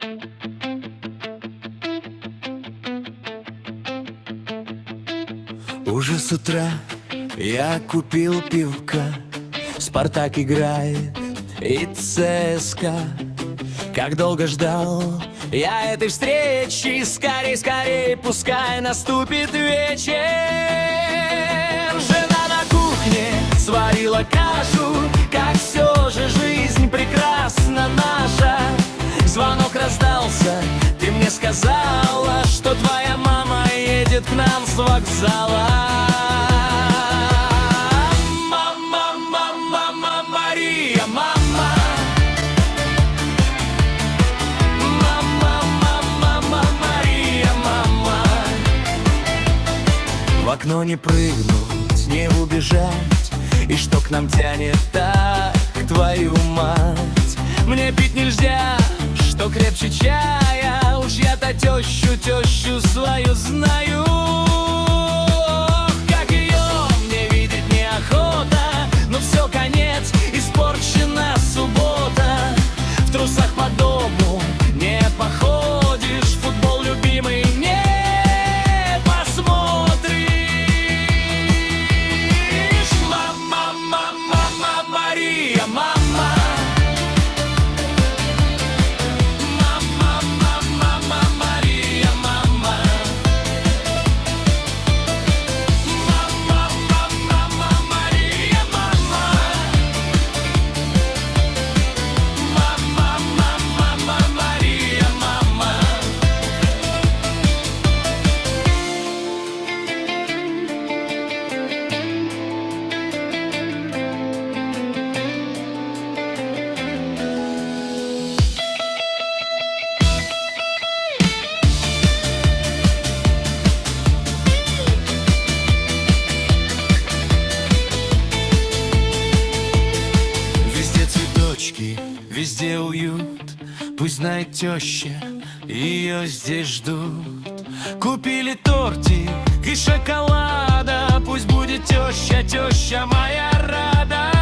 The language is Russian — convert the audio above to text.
Уже с утра я купил пивка, Спартак играет и ЦСКА. Как долго ждал я этой встречи, скорей, скорей, пускай наступит вечер. Жена на кухне сварила кашу, как все же жизнь прекрасна наша. Звонок раздался, ты мне сказала, что твоя мама едет к нам с вокзала. Мама, мама, мама, Мария, мама. Мама, мама, мама, Мария, мама. В окно не прыгнуть, не убежать, и что к нам тянет так, твою мать. Мне пить нельзя, что крепче чая, уж я-то тещу свою знаю. Как ее мне видеть неохота, но все, конец, испорчена суббота. В трусах по дому не походишь, футбол любимый не посмотришь. Мама, мама, мама, Мария, мама. Везде уют, пусть знает теща, ее здесь ждут. Купили тортик и шоколада, пусть будет теща моя рада.